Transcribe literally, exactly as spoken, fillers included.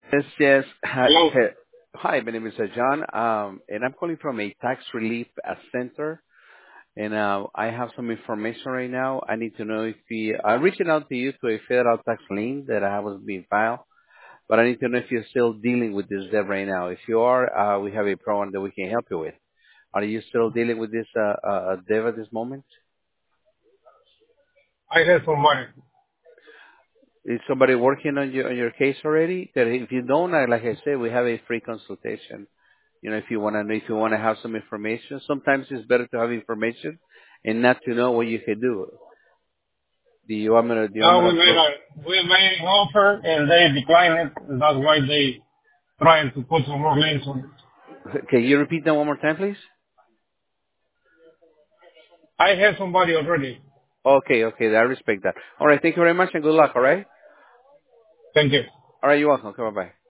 Yes, yes. Hi, Hello. he- hi, my name is uh, John, um, and I'm calling from a tax relief uh, center. And uh, I have some information right now. I need to know if you, I'm reaching out to you to a federal tax lien that I was being filed, but I need to know if you're still dealing with this debt right now. If you are, uh, we have a program that we can help you with. Are you still dealing with this uh, uh, debt at this moment? I have some money. Is somebody working on your on your case already? That if you don't, I, like I said, we have a free consultation. You know, if you want to know, if you want to have some information, sometimes it's better to have information and not to know what you can do. Do you want me to? Do you want Now me we to? made Pro- a we made an offer and they declined it. That's why they trying to put some more lanes on it. Can you repeat that one more time, please? I have somebody already. Okay, okay, I respect that. All right, thank you very much and good luck. All right, Thank you. all right, you're welcome. Come on, bye.